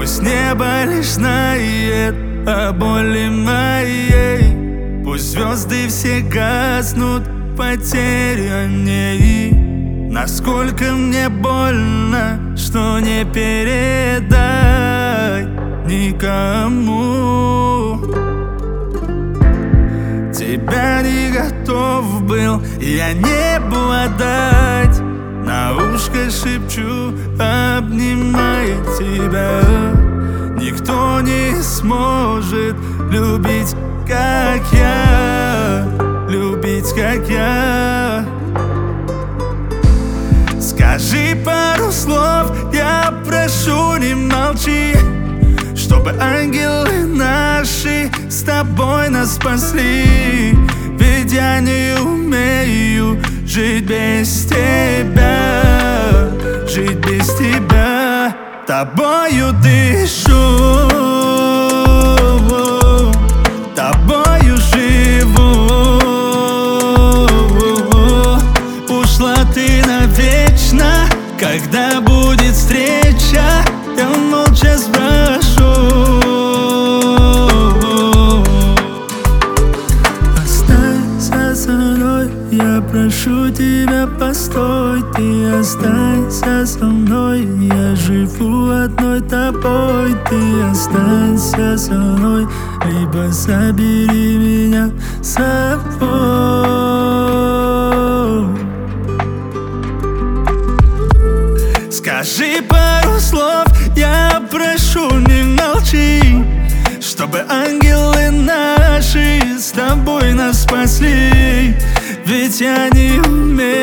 Пусть небо лишь знает о боли моей. Пусть звезды все гаснут, потерянней. Насколько мне больно, что не передай никому. Тебя не готов был, я не был отдать. На ушко шепчу, обнимая тебя. Никто не сможет любить, как я, любить, как я. Скажи пару слов, я прошу, не молчи, чтобы ангелы наши с тобой нас спасли. Ведь я не умею жить без тебя, жить без тебя. Тобою дышу, тобою живу. Ушла ты навечно, когда будет встреча, я молча спрошу. Останься со мной, я прошу тебя, постой. Ты останься со мной, я живу одной тобой. Ты останься со мной, либо забери меня с собой. Скажи пару слов, я прошу, не молчи, чтобы ангелы наши с тобой нас спасли. Ведь я не умею